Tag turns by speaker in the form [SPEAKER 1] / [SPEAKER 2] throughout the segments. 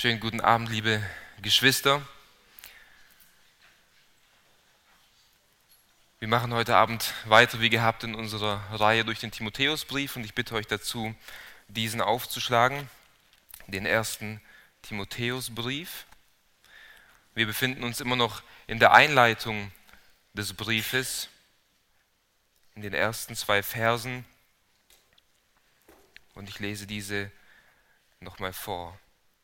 [SPEAKER 1] Schönen guten Abend, liebe Geschwister. Wir machen heute Abend weiter wie gehabt in unserer Reihe durch den Timotheusbrief und ich bitte euch dazu, diesen aufzuschlagen, den ersten Timotheusbrief. Wir befinden uns immer noch in der Einleitung des Briefes, in den ersten 2 Versen und ich lese diese nochmal vor.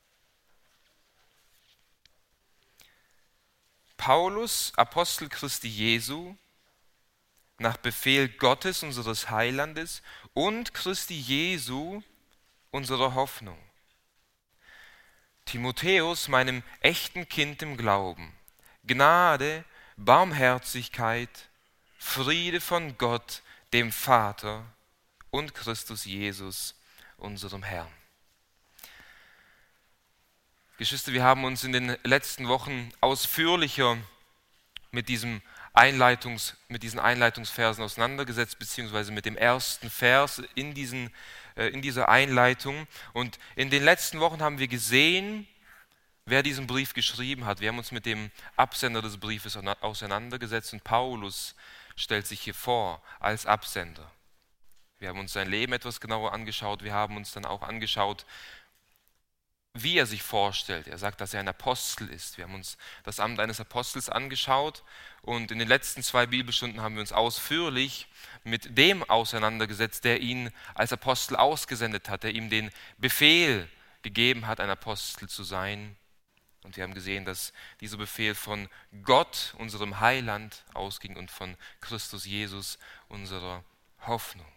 [SPEAKER 1] Paulus, Apostel Christi Jesu, nach Befehl Gottes, unseres Heilandes, und Christi Jesu, unserer Hoffnung. Timotheus, meinem echten Kind im Glauben, Gnade, Barmherzigkeit, Friede von Gott, dem Vater und Christus Jesus, unserem Herrn. Geschwister, wir haben uns in den letzten Wochen ausführlicher mit diesen Einleitungsversen auseinandergesetzt, beziehungsweise mit dem ersten Vers in dieser Einleitung. Und in den letzten Wochen haben wir gesehen, wer diesen Brief geschrieben hat. Wir haben uns mit dem Absender des Briefes auseinandergesetzt und Paulus stellt sich hier vor als Absender. Wir haben uns sein Leben etwas genauer angeschaut. Wir haben uns dann auch angeschaut, wie er sich vorstellt. Er sagt, dass er ein Apostel ist. Wir haben uns das Amt eines Apostels angeschaut und in den letzten 2 Bibelstunden haben wir uns ausführlich mit dem auseinandergesetzt, der ihn als Apostel ausgesendet hat, der ihm den Befehl gegeben hat, ein Apostel zu sein. Und wir haben gesehen, dass dieser Befehl von Gott, unserem Heiland, ausging und von Christus Jesus, unserer Hoffnung.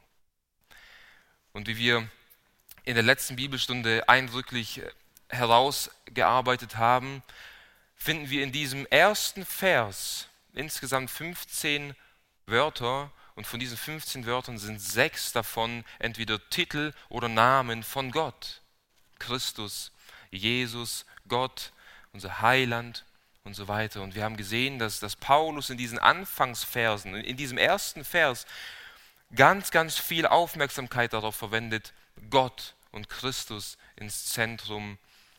[SPEAKER 1] Und wie wir in der letzten Bibelstunde eindrücklich herausgearbeitet haben, finden wir in diesem ersten Vers insgesamt 15 Wörter und von diesen 15 Wörtern sind 6 davon entweder Titel oder Namen von Gott. Christus, Jesus, Gott, unser Heiland und so weiter. Und wir haben gesehen, dass Paulus in diesen Anfangsversen, in diesem ersten Vers, ganz, ganz viel Aufmerksamkeit darauf verwendet, Gott und Christus ins Zentrum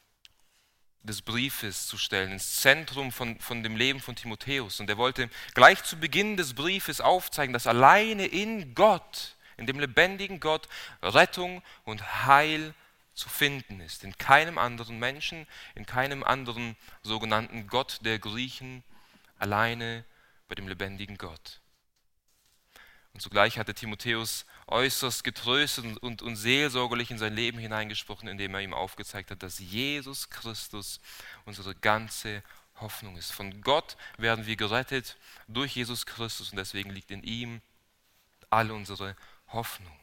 [SPEAKER 1] des Briefes zu stellen, ins Zentrum von dem Leben von Timotheus. Und er wollte gleich zu Beginn des Briefes aufzeigen, dass alleine in Gott, in dem lebendigen Gott, Rettung und Heil zu finden ist. In keinem anderen Menschen, in keinem anderen sogenannten Gott der Griechen, alleine bei dem lebendigen Gott. Und zugleich hatte Timotheus äußerst getröstet und seelsorgerlich in sein Leben hineingesprochen, indem er ihm aufgezeigt hat, dass Jesus Christus unsere ganze Hoffnung ist. Von Gott werden wir gerettet durch Jesus Christus und deswegen liegt in ihm all unsere Hoffnung.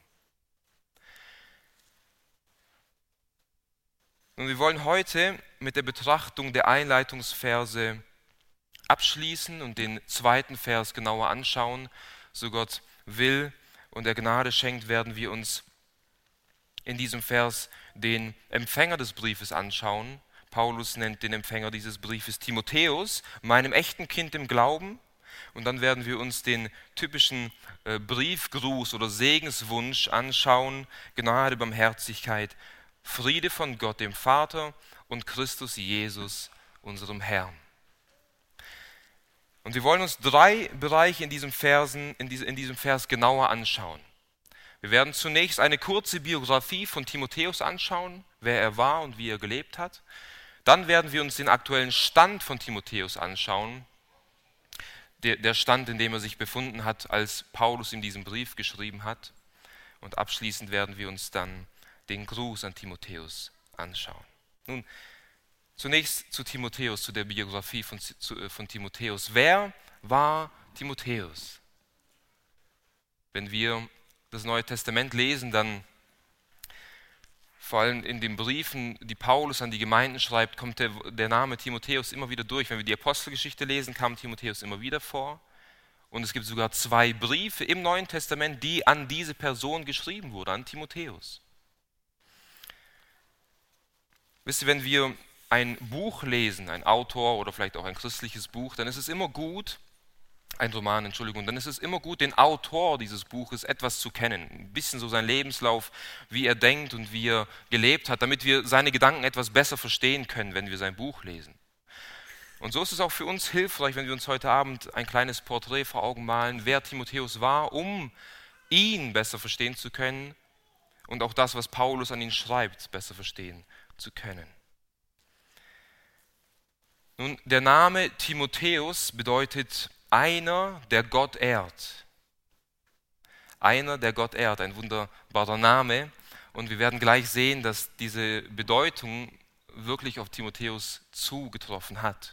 [SPEAKER 1] Und wir wollen heute mit der Betrachtung der Einleitungsverse abschließen und den 2. Vers genauer anschauen. So Gott will und der Gnade schenkt, werden wir uns in diesem Vers den Empfänger des Briefes anschauen. Paulus nennt den Empfänger dieses Briefes Timotheus, meinem echten Kind im Glauben. Und dann werden wir uns den typischen Briefgruß oder Segenswunsch anschauen. Gnade, Barmherzigkeit, Friede von Gott, dem Vater und Christus Jesus, unserem Herrn. Und wir wollen uns 3 Bereiche in diesem Vers genauer anschauen. Wir werden zunächst eine kurze Biografie von Timotheus anschauen, wer er war und wie er gelebt hat. Dann werden wir uns den aktuellen Stand von Timotheus anschauen, der Stand, in dem er sich befunden hat, als Paulus ihm diesen Brief geschrieben hat. Und abschließend werden wir uns dann den Gruß an Timotheus anschauen. Nun, zunächst zu Timotheus, zu der Biografie von Timotheus. Wer war Timotheus? Wenn wir das Neue Testament lesen, dann vor allem in den Briefen, die Paulus an die Gemeinden schreibt, kommt der Name Timotheus immer wieder durch. Wenn wir die Apostelgeschichte lesen, kam Timotheus immer wieder vor. Und es gibt sogar 2 Briefe im Neuen Testament, die an diese Person geschrieben wurden, an Timotheus. Wisst ihr, wenn wir ein Buch lesen, ein Autor oder vielleicht auch ein christliches Buch, dann ist es immer gut, ein Roman, Entschuldigung, dann ist es immer gut, den Autor dieses Buches etwas zu kennen. Ein bisschen so seinen Lebenslauf, wie er denkt und wie er gelebt hat, damit wir seine Gedanken etwas besser verstehen können, wenn wir sein Buch lesen. Und so ist es auch für uns hilfreich, wenn wir uns heute Abend ein kleines Porträt vor Augen malen, wer Timotheus war, um ihn besser verstehen zu können und auch das, was Paulus an ihn schreibt, besser verstehen zu können. Nun, der Name Timotheus bedeutet einer, der Gott ehrt. Einer, der Gott ehrt, ein wunderbarer Name. Und wir werden gleich sehen, dass diese Bedeutung wirklich auf Timotheus zugetroffen hat.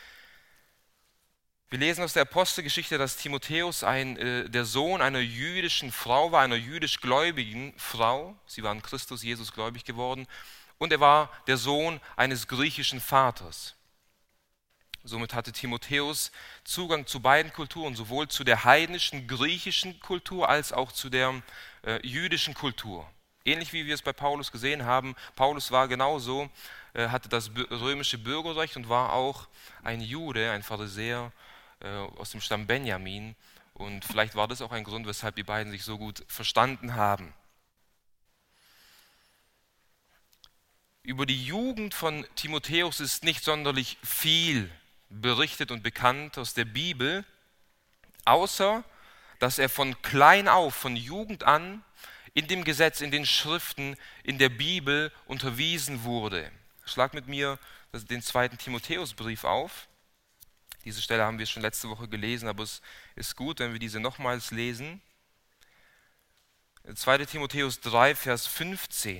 [SPEAKER 1] Wir lesen aus der Apostelgeschichte, dass Timotheus der Sohn einer jüdischen Frau war, einer jüdisch-gläubigen Frau. Sie war an Christus Jesus gläubig geworden. Und er war der Sohn eines griechischen Vaters. Somit hatte Timotheus Zugang zu beiden Kulturen, sowohl zu der heidnischen griechischen Kultur als auch zu der jüdischen Kultur. Ähnlich wie wir es bei Paulus gesehen haben. Paulus war genauso, hatte das römische Bürgerrecht und war auch ein Jude, ein Pharisäer aus dem Stamm Benjamin. Und vielleicht war das auch ein Grund, weshalb die beiden sich so gut verstanden haben. Über die Jugend von Timotheus ist nicht sonderlich viel berichtet und bekannt aus der Bibel, außer dass er von klein auf, von Jugend an, in dem Gesetz, in den Schriften, in der Bibel unterwiesen wurde. Schlag mit mir den 2. Timotheusbrief auf. Diese Stelle haben wir schon letzte Woche gelesen, aber es ist gut, wenn wir diese nochmals lesen. 2. Timotheus 3, Vers 15.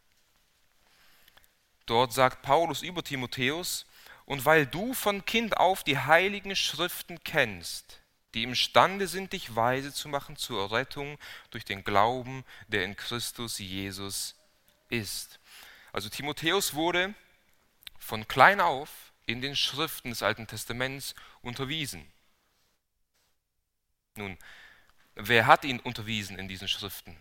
[SPEAKER 1] Dort sagt Paulus über Timotheus: Und weil du von Kind auf die heiligen Schriften kennst, die imstande sind, dich weise zu machen zur Errettung durch den Glauben, der in Christus Jesus ist. Also Timotheus wurde von klein auf in den Schriften des Alten Testaments unterwiesen. Nun, wer hat ihn unterwiesen in diesen Schriften?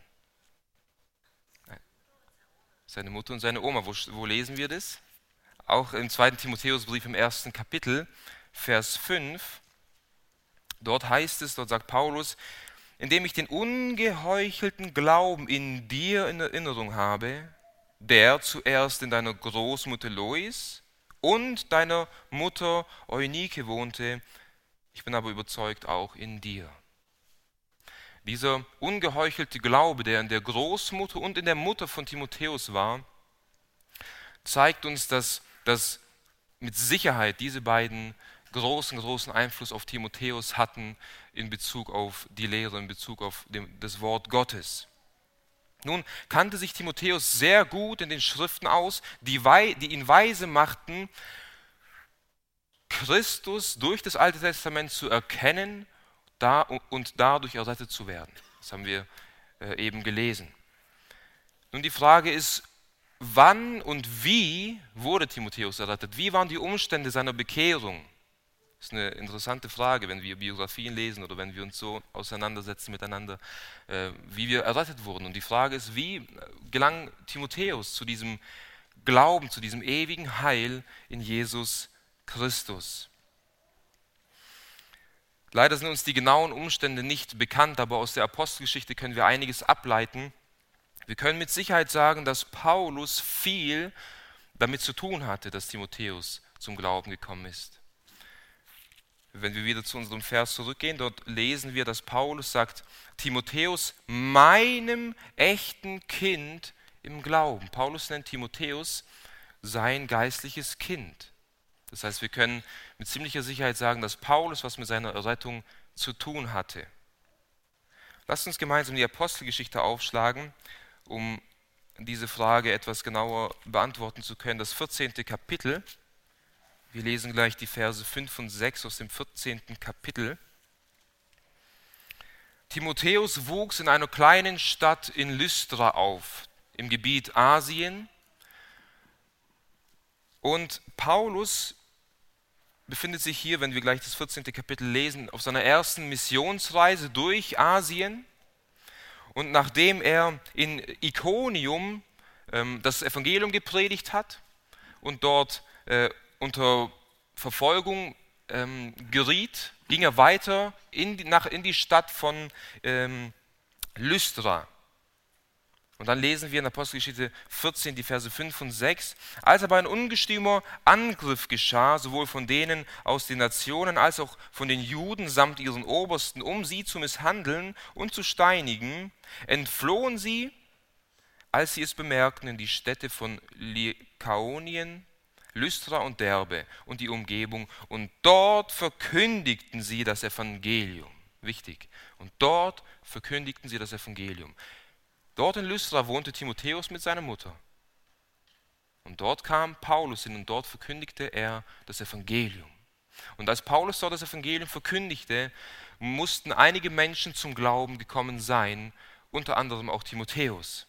[SPEAKER 1] Seine Mutter und seine Oma. Wo lesen wir das? Auch im 2. Timotheusbrief im 1. Kapitel, Vers 5. Dort heißt es, dort sagt Paulus: Indem ich den ungeheuchelten Glauben in dir in Erinnerung habe, der zuerst in deiner Großmutter Lois und deiner Mutter Eunike wohnte, ich bin aber überzeugt auch in dir. Dieser ungeheuchelte Glaube, der in der Großmutter und in der Mutter von Timotheus war, zeigt uns, dass mit Sicherheit diese beiden großen Einfluss auf Timotheus hatten in Bezug auf die Lehre, in Bezug auf das Wort Gottes. Nun kannte sich Timotheus sehr gut in den Schriften aus, die ihn weise machten, Christus durch das Alte Testament zu erkennen und dadurch errettet zu werden. Das haben wir eben gelesen. Nun die Frage ist, wann und wie wurde Timotheus errettet? Wie waren die Umstände seiner Bekehrung? Das ist eine interessante Frage, wenn wir Biografien lesen oder wenn wir uns so auseinandersetzen miteinander, wie wir errettet wurden. Und die Frage ist, wie gelang Timotheus zu diesem Glauben, zu diesem ewigen Heil in Jesus Christus? Leider sind uns die genauen Umstände nicht bekannt, aber aus der Apostelgeschichte können wir einiges ableiten. Wir können mit Sicherheit sagen, dass Paulus viel damit zu tun hatte, dass Timotheus zum Glauben gekommen ist. Wenn wir wieder zu unserem Vers zurückgehen, dort lesen wir, dass Paulus sagt: Timotheus, meinem echten Kind im Glauben. Paulus nennt Timotheus sein geistliches Kind. Das heißt, wir können mit ziemlicher Sicherheit sagen, dass Paulus was mit seiner Errettung zu tun hatte. Lasst uns gemeinsam die Apostelgeschichte aufschlagen, um diese Frage etwas genauer beantworten zu können. Das 14. Kapitel. Wir lesen gleich die Verse 5 und 6 aus dem 14. Kapitel. Timotheus wuchs in einer kleinen Stadt in Lystra auf, im Gebiet Asien. Und Paulus befindet sich hier, wenn wir gleich das 14. Kapitel lesen, auf seiner ersten Missionsreise durch Asien. Und nachdem er in Ikonium das Evangelium gepredigt hat und dort unter Verfolgung geriet, ging er weiter in die Stadt von Lystra. Und dann lesen wir in Apostelgeschichte 14, die Verse 5 und 6. Als aber ein ungestümer Angriff geschah, sowohl von denen aus den Nationen als auch von den Juden samt ihren Obersten, um sie zu misshandeln und zu steinigen, entflohen sie, als sie es bemerkten, in die Städte von Lykaonien, Lystra und Derbe und die Umgebung. Und dort verkündigten sie das Evangelium. Wichtig. Und dort verkündigten sie das Evangelium. Dort in Lystra wohnte Timotheus mit seiner Mutter. Und dort kam Paulus hin und dort verkündigte er das Evangelium. Und als Paulus dort das Evangelium verkündigte, mussten einige Menschen zum Glauben gekommen sein, unter anderem auch Timotheus.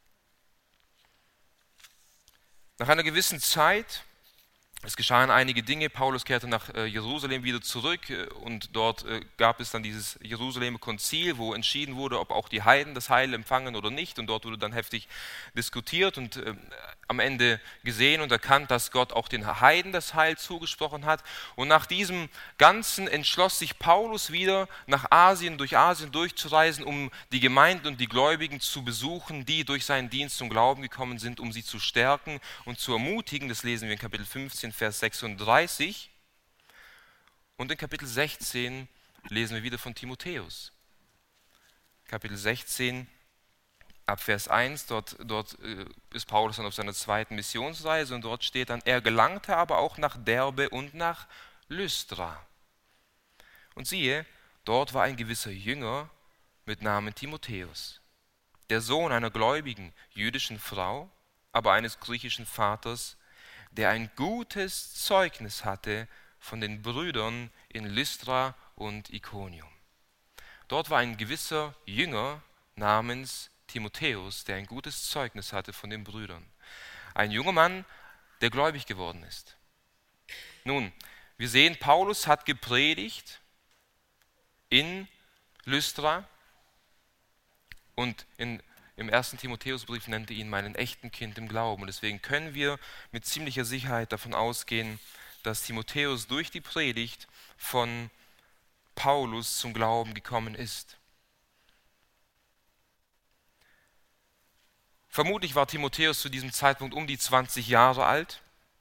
[SPEAKER 1] Nach einer gewissen Zeit, es geschahen einige Dinge, Paulus kehrte nach Jerusalem wieder zurück und dort gab es dann dieses Jerusalemer Konzil, wo entschieden wurde, ob auch die Heiden das Heil empfangen oder nicht, und dort wurde dann heftig diskutiert und am Ende gesehen und erkannt, dass Gott auch den Heiden das Heil zugesprochen hat. Und nach diesem Ganzen entschloss sich Paulus wieder durch Asien durchzureisen, um die Gemeinden und die Gläubigen zu besuchen, die durch seinen Dienst zum Glauben gekommen sind, um sie zu stärken und zu ermutigen. Das lesen wir in Kapitel 15, Vers 36. Und in Kapitel 16 lesen wir wieder von Timotheus. Kapitel 16, ab Vers 1, dort ist Paulus dann auf seiner zweiten Missionsreise und dort steht dann, er gelangte aber auch nach Derbe und nach Lystra. Und siehe, dort war ein gewisser Jünger mit Namen Timotheus, der Sohn einer gläubigen jüdischen Frau, aber eines griechischen Vaters, der ein gutes Zeugnis hatte von den Brüdern in Lystra und Ikonium. Dort war ein gewisser Jünger namens Timotheus, der ein gutes Zeugnis hatte von den Brüdern. Ein junger Mann, der gläubig geworden ist. Nun, wir sehen, Paulus hat gepredigt in Lystra und im 1. Timotheusbrief nennt er ihn meinen echten Kind im Glauben. Und deswegen können wir mit ziemlicher Sicherheit davon ausgehen, dass Timotheus durch die Predigt von Paulus zum Glauben gekommen ist. Vermutlich war Timotheus zu diesem Zeitpunkt um die 20 Jahre alt.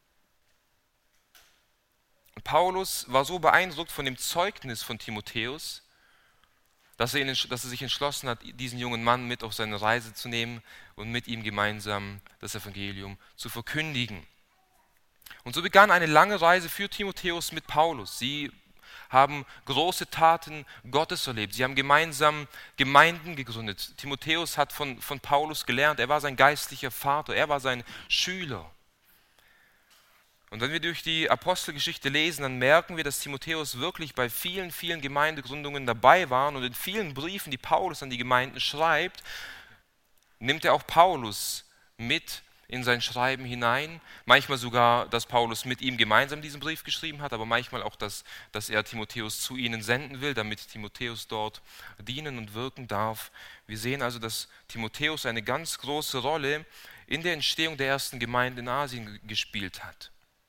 [SPEAKER 1] Und Paulus war so beeindruckt von dem Zeugnis von Timotheus, dass er sich entschlossen hat, diesen jungen Mann mit auf seine Reise zu nehmen und mit ihm gemeinsam das Evangelium zu verkündigen. Und so begann eine lange Reise für Timotheus mit Paulus. Sie haben große Taten Gottes erlebt. Sie haben gemeinsam Gemeinden gegründet. Timotheus hat von Paulus gelernt. Er war sein geistlicher Vater. Er war sein Schüler. Und wenn wir durch die Apostelgeschichte lesen, dann merken wir, dass Timotheus wirklich bei vielen, vielen Gemeindegründungen dabei war. Und in vielen Briefen, die Paulus an die Gemeinden schreibt, nimmt er auch Paulus mit in sein Schreiben hinein. Manchmal sogar, dass Paulus mit ihm gemeinsam diesen Brief geschrieben hat, aber manchmal auch, dass er Timotheus zu ihnen senden will, damit Timotheus dort dienen und wirken darf. Wir sehen also, dass Timotheus eine ganz große Rolle in der Entstehung der ersten Gemeinde in Asien gespielt hat.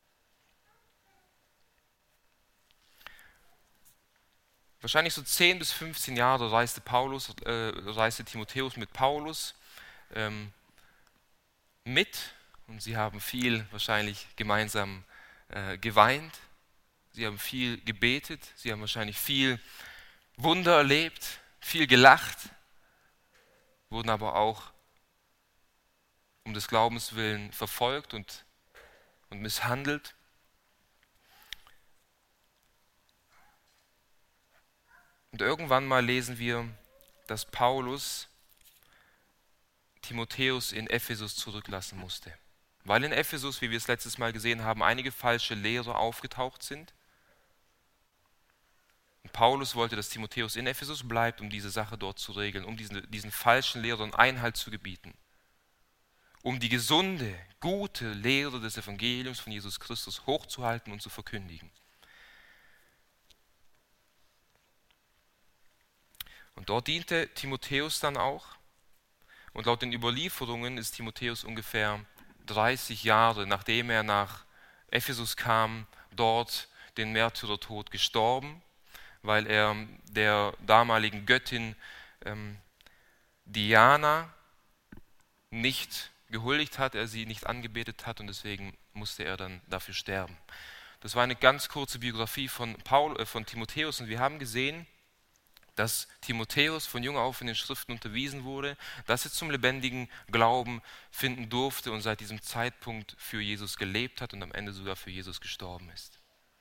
[SPEAKER 1] Wahrscheinlich so 10 bis 15 Jahre reiste Timotheus mit Paulus mit, und sie haben viel wahrscheinlich gemeinsam geweint, sie haben viel gebetet, sie haben wahrscheinlich viel Wunder erlebt, viel gelacht, wurden aber auch um des Glaubens willen verfolgt und misshandelt. Und irgendwann mal lesen wir, dass Paulus Timotheus in Ephesus zurücklassen musste. Weil in Ephesus, wie wir es letztes Mal gesehen haben, einige falsche Lehrer aufgetaucht sind. Und Paulus wollte, dass Timotheus in Ephesus bleibt, um diese Sache dort zu regeln, um diesen falschen Lehrern Einhalt zu gebieten. Um die gesunde, gute Lehre des Evangeliums von Jesus Christus hochzuhalten und zu verkündigen. Und dort diente Timotheus dann auch. Und laut den Überlieferungen ist Timotheus ungefähr 30 Jahre, nachdem er nach Ephesus kam, dort den Märtyrertod gestorben, weil er der damaligen Göttin Diana nicht gehuldigt hat, er sie nicht angebetet hat und deswegen musste er dann dafür sterben. Das war eine ganz kurze Biografie von Timotheus und wir haben gesehen, dass Timotheus von jung auf in den Schriften unterwiesen wurde, dass er zum lebendigen Glauben finden durfte und seit diesem Zeitpunkt für Jesus gelebt hat und am Ende sogar für Jesus gestorben ist.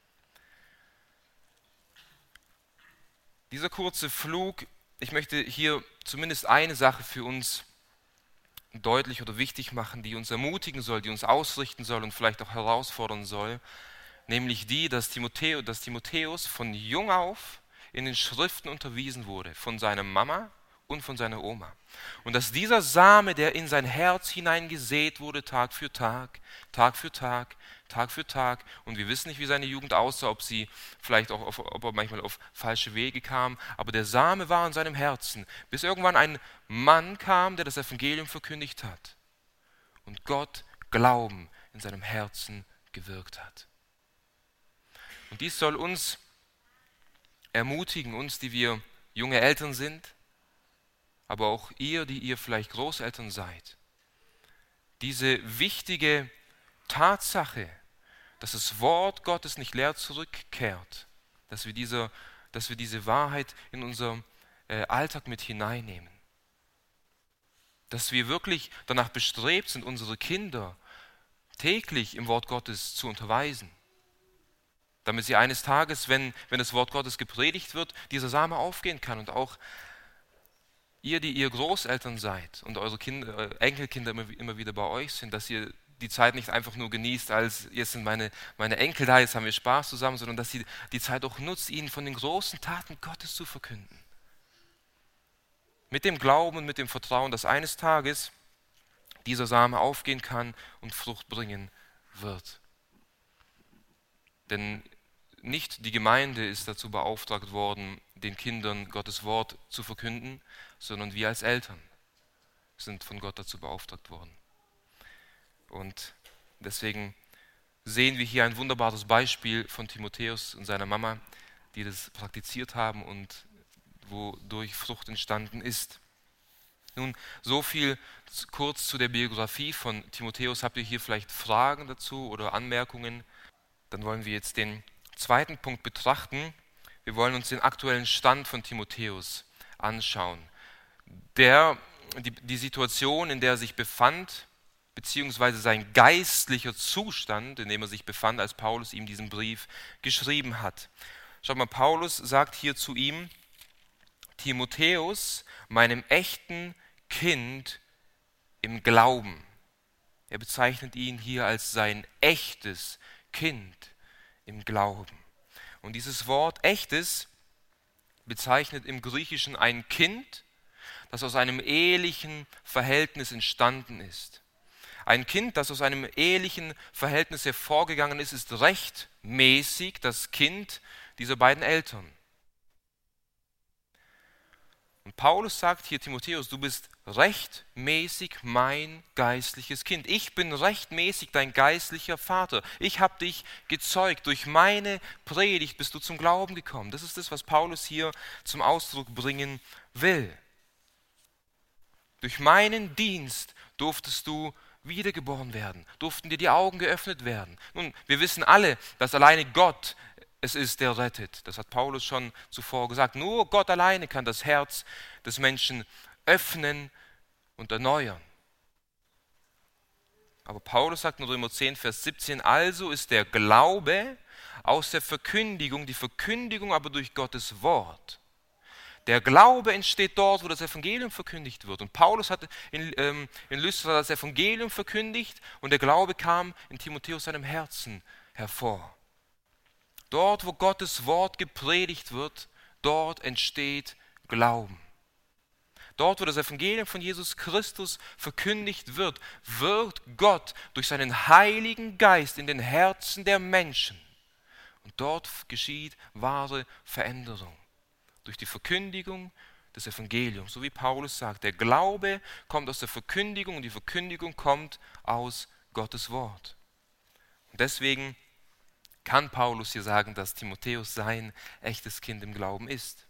[SPEAKER 1] Dieser kurze Flug, ich möchte hier zumindest eine Sache für uns deutlich oder wichtig machen, die uns ermutigen soll, die uns ausrichten soll und vielleicht auch herausfordern soll, nämlich die, dass Timotheus von jung auf in den Schriften unterwiesen wurde, von seiner Mama und von seiner Oma. Und dass dieser Same, der in sein Herz hineingesät wurde, Tag für Tag, Tag für Tag, Tag für Tag, und wir wissen nicht, wie seine Jugend aussah, ob er manchmal auf falsche Wege kam, aber der Same war in seinem Herzen, bis irgendwann ein Mann kam, der das Evangelium verkündigt hat und Gott Glauben in seinem Herzen gewirkt hat. Und dies soll uns ermutigen, uns, die wir junge Eltern sind, aber auch ihr, die ihr vielleicht Großeltern seid, diese wichtige Tatsache, dass das Wort Gottes nicht leer zurückkehrt, dass wir diese Wahrheit in unser Alltag mit hineinnehmen, dass wir wirklich danach bestrebt sind, unsere Kinder täglich im Wort Gottes zu unterweisen, damit sie eines Tages, wenn das Wort Gottes gepredigt wird, dieser Same aufgehen kann. Und auch ihr, die ihr Großeltern seid und eure Enkelkinder immer wieder bei euch sind, dass ihr die Zeit nicht einfach nur genießt, als jetzt sind meine Enkel da, jetzt haben wir Spaß zusammen, sondern dass ihr die Zeit auch nutzt, ihnen von den großen Taten Gottes zu verkünden. Mit dem Glauben und mit dem Vertrauen, dass eines Tages dieser Same aufgehen kann und Frucht bringen wird. Denn nicht die Gemeinde ist dazu beauftragt worden, den Kindern Gottes Wort zu verkünden, sondern wir als Eltern sind von Gott dazu beauftragt worden. Und deswegen sehen wir hier ein wunderbares Beispiel von Timotheus und seiner Mama, die das praktiziert haben und wodurch Frucht entstanden ist. Nun, so viel kurz zu der Biografie von Timotheus. Habt ihr hier vielleicht Fragen dazu oder Anmerkungen? Dann wollen wir jetzt den zweiten Punkt betrachten. Wir wollen uns den aktuellen Stand von Timotheus anschauen. Die Situation, in der er sich befand, beziehungsweise sein geistlicher Zustand, in dem er sich befand, als Paulus ihm diesen Brief geschrieben hat. Schaut mal, Paulus sagt hier zu ihm: Timotheus, meinem echten Kind im Glauben. Er bezeichnet ihn hier als sein echtes Kind im Glauben. Und dieses Wort echtes bezeichnet im Griechischen ein Kind, das aus einem ehelichen Verhältnis entstanden ist. Ein Kind, das aus einem ehelichen Verhältnis hervorgegangen ist, ist rechtmäßig das Kind dieser beiden Eltern. Und Paulus sagt hier: Timotheus, du bist rechtmäßig mein geistliches Kind. Ich bin rechtmäßig dein geistlicher Vater. Ich habe dich gezeugt. Durch meine Predigt bist du zum Glauben gekommen. Das ist das, was Paulus hier zum Ausdruck bringen will. Durch meinen Dienst durftest du wiedergeboren werden, durften dir die Augen geöffnet werden. Nun, wir wissen alle, dass alleine Gott es ist, der rettet. Das hat Paulus schon zuvor gesagt. Nur Gott alleine kann das Herz des Menschen öffnen und erneuern. Aber Paulus sagt in Römer 10, Vers 17, also ist der Glaube aus der Verkündigung, die Verkündigung aber durch Gottes Wort. Der Glaube entsteht dort, wo das Evangelium verkündigt wird. Und Paulus hat in Lystra das Evangelium verkündigt und der Glaube kam in Timotheus seinem Herzen hervor. Dort, wo Gottes Wort gepredigt wird, dort entsteht Glauben. Dort, wo das Evangelium von Jesus Christus verkündigt wird, wirkt Gott durch seinen Heiligen Geist in den Herzen der Menschen. Und dort geschieht wahre Veränderung. Durch die Verkündigung des Evangeliums. So wie Paulus sagt, der Glaube kommt aus der Verkündigung und die Verkündigung kommt aus Gottes Wort. Und deswegen kann Paulus hier sagen, dass Timotheus sein echtes Kind im Glauben ist.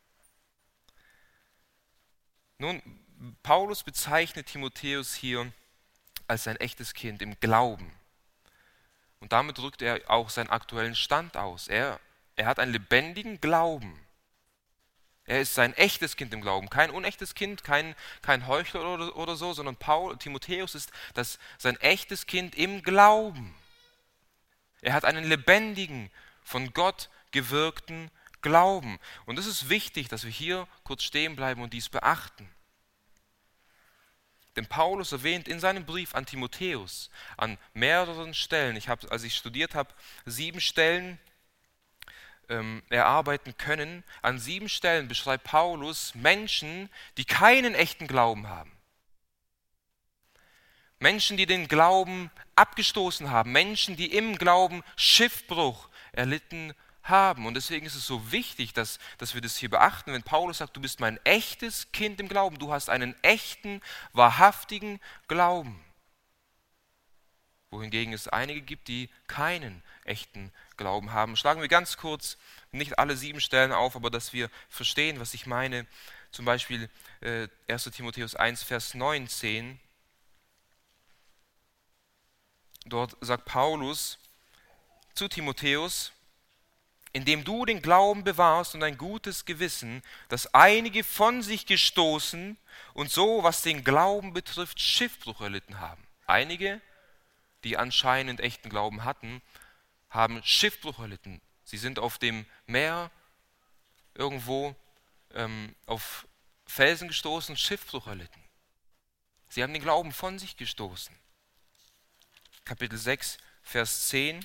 [SPEAKER 1] Nun, Paulus bezeichnet Timotheus hier als sein echtes Kind im Glauben. Und damit drückt er auch seinen aktuellen Stand aus. Er hat einen lebendigen Glauben. Er ist sein echtes Kind im Glauben, kein unechtes Kind, kein Heuchler oder so, sondern Timotheus ist sein echtes Kind im Glauben. Er hat einen lebendigen, von Gott gewirkten Glauben. Und es ist wichtig, dass wir hier kurz stehen bleiben und dies beachten. Denn Paulus erwähnt in seinem Brief an Timotheus an mehreren Stellen, als ich studiert habe, 7 Stellen erarbeiten können. An 7 Stellen beschreibt Paulus Menschen, die keinen echten Glauben haben. Menschen, die den Glauben abgestoßen haben. Menschen, die im Glauben Schiffbruch erlitten haben. Und deswegen ist es so wichtig, dass wir das hier beachten, wenn Paulus sagt, du bist mein echtes Kind im Glauben. Du hast einen echten, wahrhaftigen Glauben. Wohingegen es einige gibt, die keinen echten Glauben haben. Schlagen wir ganz kurz, nicht alle 7 Stellen auf, aber dass wir verstehen, was ich meine. Zum Beispiel 1. Timotheus 1, Vers 19. Dort sagt Paulus zu Timotheus, indem du den Glauben bewahrst und ein gutes Gewissen, dass einige von sich gestoßen und so, was den Glauben betrifft, Schiffbruch erlitten haben. Einige, die anscheinend echten Glauben hatten, haben Schiffbruch erlitten. Sie sind auf dem Meer irgendwo auf Felsen gestoßen, Schiffbruch erlitten. Sie haben den Glauben von sich gestoßen. Kapitel 6, Vers 10.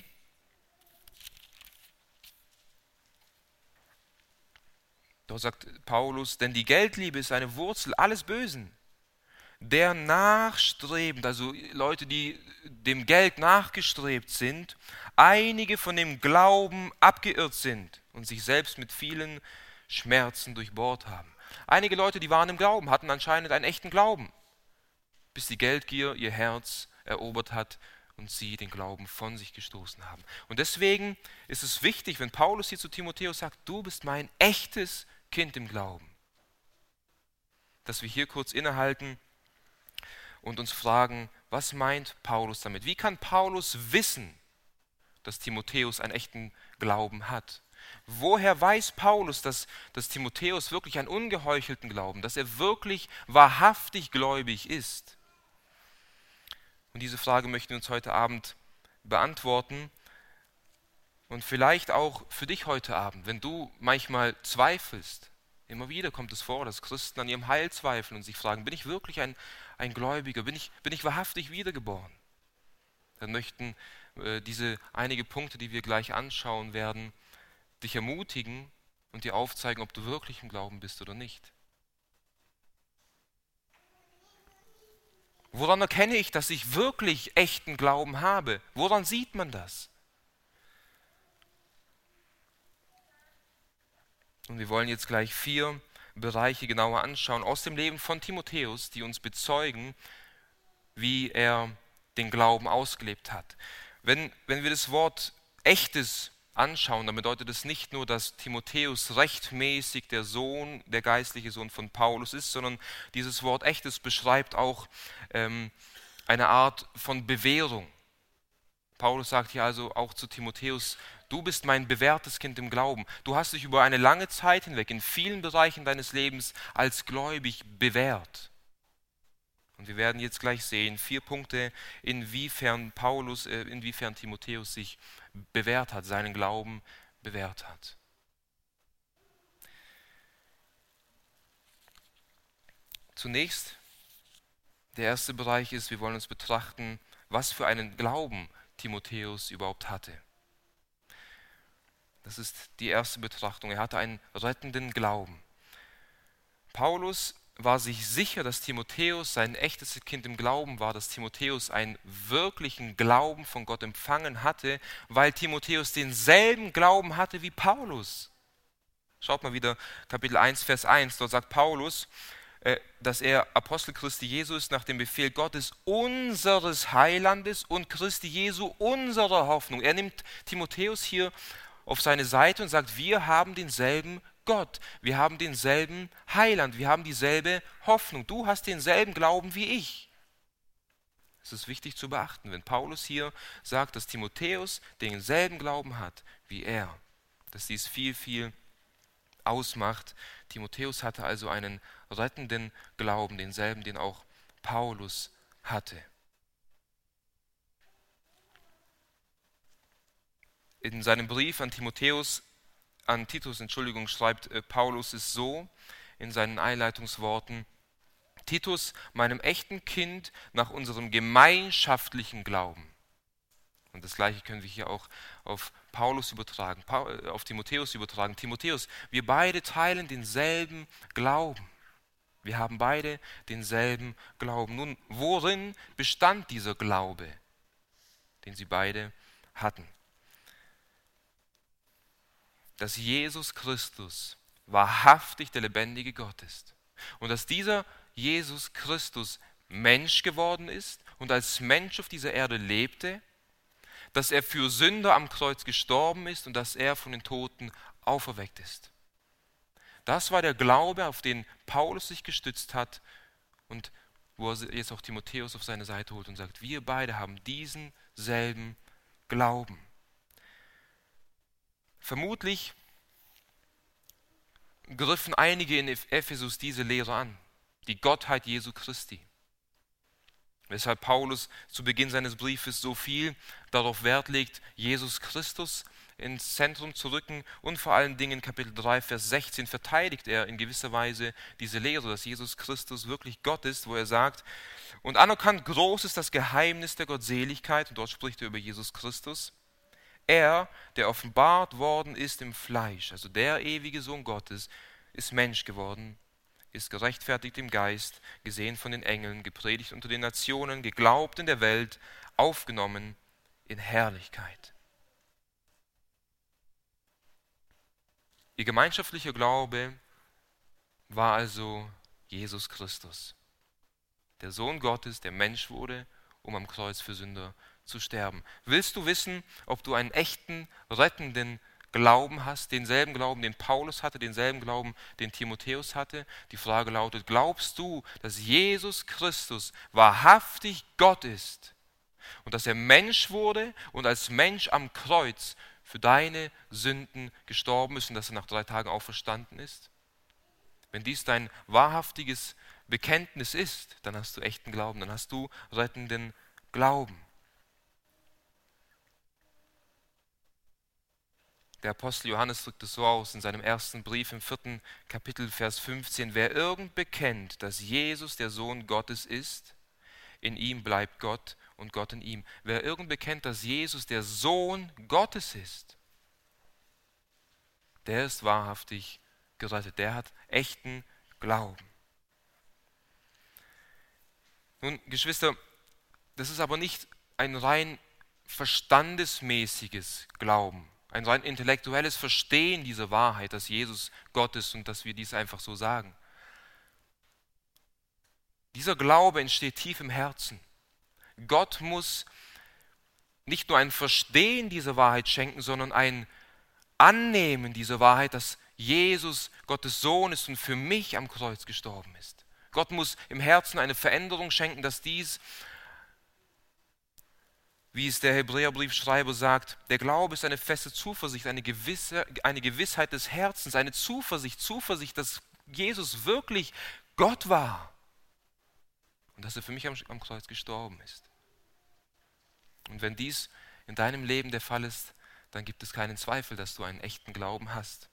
[SPEAKER 1] Dort sagt Paulus, denn die Geldliebe ist eine Wurzel alles Bösen. Der nachstrebend, also Leute, die dem Geld nachgestrebt sind, einige von dem Glauben abgeirrt sind und sich selbst mit vielen Schmerzen durchbohrt haben. Einige Leute, die waren im Glauben, hatten anscheinend einen echten Glauben, bis die Geldgier ihr Herz erobert hat und sie den Glauben von sich gestoßen haben. Und deswegen ist es wichtig, wenn Paulus hier zu Timotheus sagt, du bist mein echtes Kind im Glauben, dass wir hier kurz innehalten und uns fragen, was meint Paulus damit? Wie kann Paulus wissen, dass Timotheus einen echten Glauben hat? Woher weiß Paulus, dass Timotheus wirklich einen ungeheuchelten Glauben, dass er wirklich wahrhaftig gläubig ist? Und diese Frage möchten wir uns heute Abend beantworten. Und vielleicht auch für dich heute Abend, wenn du manchmal zweifelst. Immer wieder kommt es vor, dass Christen an ihrem Heil zweifeln und sich fragen, bin ich wirklich ein Gläubiger, bin ich wahrhaftig wiedergeboren? Dann möchten diese einige Punkte, die wir gleich anschauen werden, dich ermutigen und dir aufzeigen, ob du wirklich im Glauben bist oder nicht. Woran erkenne ich, dass ich wirklich echten Glauben habe? Woran sieht man das? Und wir wollen jetzt gleich 4 Bereiche genauer anschauen aus dem Leben von Timotheus, die uns bezeugen, wie er den Glauben ausgelebt hat. Wenn wir das Wort echtes anschauen, dann bedeutet es nicht nur, dass Timotheus rechtmäßig der geistliche Sohn von Paulus ist, sondern dieses Wort echtes beschreibt auch eine Art von Bewährung. Paulus sagt hier also auch zu Timotheus, du bist mein bewährtes Kind im Glauben. Du hast dich über eine lange Zeit hinweg in vielen Bereichen deines Lebens als gläubig bewährt. Und wir werden jetzt gleich sehen, 4 Punkte, inwiefern Timotheus sich bewährt hat, seinen Glauben bewährt hat. Zunächst, der erste Bereich ist, wir wollen uns betrachten, was für einen Glauben Timotheus überhaupt hatte. Das ist die erste Betrachtung. Er hatte einen rettenden Glauben. Paulus war sich sicher, dass Timotheus sein echtes Kind im Glauben war, dass Timotheus einen wirklichen Glauben von Gott empfangen hatte, weil Timotheus denselben Glauben hatte wie Paulus. Schaut mal wieder Kapitel 1, Vers 1, dort sagt Paulus, dass er Apostel Christi Jesu ist nach dem Befehl Gottes, unseres Heilandes und Christi Jesu, unserer Hoffnung. Er nimmt Timotheus hier auf seine Seite und sagt, wir haben denselben Gott, wir haben denselben Heiland, wir haben dieselbe Hoffnung. Du hast denselben Glauben wie ich. Es ist wichtig zu beachten, wenn Paulus hier sagt, dass Timotheus denselben Glauben hat wie er, dass dies viel, viel ausmacht. Timotheus hatte also einen rettenden Glauben, denselben, den auch Paulus hatte. In seinem Brief an Titus, schreibt Paulus es so in seinen Einleitungsworten: Titus, meinem echten Kind, nach unserem gemeinschaftlichen Glauben. Und das Gleiche können wir hier auch auf Paulus übertragen, auf Timotheus übertragen. Timotheus, wir beide teilen denselben Glauben. Wir haben beide denselben Glauben. Nun, worin bestand dieser Glaube, den sie beide hatten? Dass Jesus Christus wahrhaftig der lebendige Gott ist. Und dass dieser Jesus Christus Mensch geworden ist und als Mensch auf dieser Erde lebte, dass er für Sünder am Kreuz gestorben ist und dass er von den Toten auferweckt ist. Das war der Glaube, auf den Paulus sich gestützt hat und wo er jetzt auch Timotheus auf seine Seite holt und sagt, wir beide haben diesen selben Glauben. Vermutlich griffen einige in Ephesus diese Lehre an, die Gottheit Jesu Christi. Weshalb Paulus zu Beginn seines Briefes so viel darauf Wert legt, Jesus Christus ins Zentrum zu rücken, und vor allen Dingen in Kapitel 3, Vers 16 verteidigt er in gewisser Weise diese Lehre, dass Jesus Christus wirklich Gott ist, wo er sagt, und anerkannt groß ist das Geheimnis der Gottseligkeit, und dort spricht er über Jesus Christus, er, der offenbart worden ist im Fleisch, also der ewige Sohn Gottes, ist Mensch geworden, ist gerechtfertigt im Geist, gesehen von den Engeln, gepredigt unter den Nationen, geglaubt in der Welt, aufgenommen in Herrlichkeit. Ihr gemeinschaftlicher Glaube war also Jesus Christus, der Sohn Gottes, der Mensch wurde, um am Kreuz für Sünder zu sterben. Willst du wissen, ob du einen echten, rettenden Glauben hast, denselben Glauben, den Paulus hatte, denselben Glauben, den Timotheus hatte? Die Frage lautet, glaubst du, dass Jesus Christus wahrhaftig Gott ist und dass er Mensch wurde und als Mensch am Kreuz für deine Sünden gestorben ist und dass er nach 3 Tagen auferstanden ist? Wenn dies dein wahrhaftiges Bekenntnis ist, dann hast du echten Glauben, dann hast du rettenden Glauben. Der Apostel Johannes drückt es so aus in seinem ersten Brief im 4. Kapitel, Vers 15. Wer irgend bekennt, dass Jesus der Sohn Gottes ist, in ihm bleibt Gott und Gott in ihm. Wer irgend bekennt, dass Jesus der Sohn Gottes ist, der ist wahrhaftig gerettet. Der hat echten Glauben. Nun, Geschwister, das ist aber nicht ein rein verstandesmäßiges Glauben, ein rein intellektuelles Verstehen dieser Wahrheit, dass Jesus Gott ist und dass wir dies einfach so sagen. Dieser Glaube entsteht tief im Herzen. Gott muss nicht nur ein Verstehen dieser Wahrheit schenken, sondern ein Annehmen dieser Wahrheit, dass Jesus Gottes Sohn ist und für mich am Kreuz gestorben ist. Gott muss im Herzen eine Veränderung schenken, dass dies, wie es der Hebräerbriefschreiber sagt, der Glaube ist eine feste Zuversicht, eine Gewissheit des Herzens, eine Zuversicht, dass Jesus wirklich Gott war und dass er für mich am Kreuz gestorben ist. Und wenn dies in deinem Leben der Fall ist, dann gibt es keinen Zweifel, dass du einen echten Glauben hast.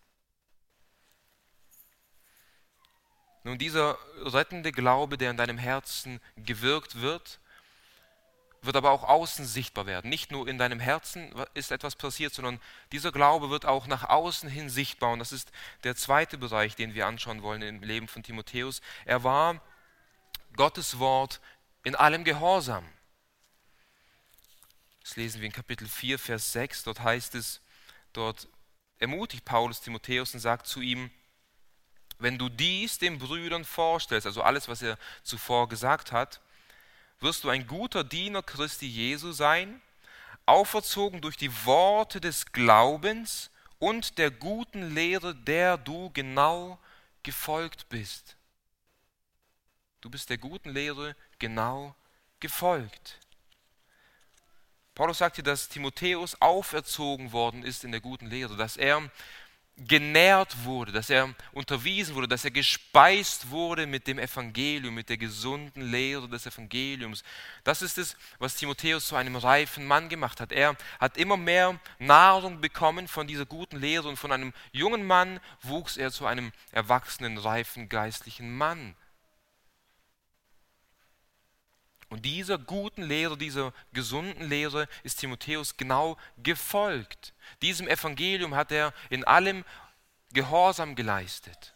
[SPEAKER 1] Nun, dieser rettende Glaube, der in deinem Herzen gewirkt wird aber auch außen sichtbar werden. Nicht nur in deinem Herzen ist etwas passiert, sondern dieser Glaube wird auch nach außen hin sichtbar. Und das ist der zweite Bereich, den wir anschauen wollen im Leben von Timotheus. Er war Gottes Wort in allem Gehorsam. Das lesen wir in Kapitel 4, Vers 6. Dort heißt es, dort ermutigt Paulus Timotheus und sagt zu ihm, wenn du dies den Brüdern vorstellst, also alles, was er zuvor gesagt hat, wirst du ein guter Diener Christi Jesu sein, auferzogen durch die Worte des Glaubens und der guten Lehre, der du genau gefolgt bist. Du bist der guten Lehre genau gefolgt. Paulus sagt hier, dass Timotheus auferzogen worden ist in der guten Lehre, dass er genährt wurde, dass er unterwiesen wurde, dass er gespeist wurde mit dem Evangelium, mit der gesunden Lehre des Evangeliums. Das ist es, was Timotheus zu einem reifen Mann gemacht hat. Er hat immer mehr Nahrung bekommen von dieser guten Lehre und von einem jungen Mann wuchs er zu einem erwachsenen, reifen, geistlichen Mann. Und dieser guten Lehre, dieser gesunden Lehre ist Timotheus genau gefolgt. Diesem Evangelium hat er in allem Gehorsam geleistet.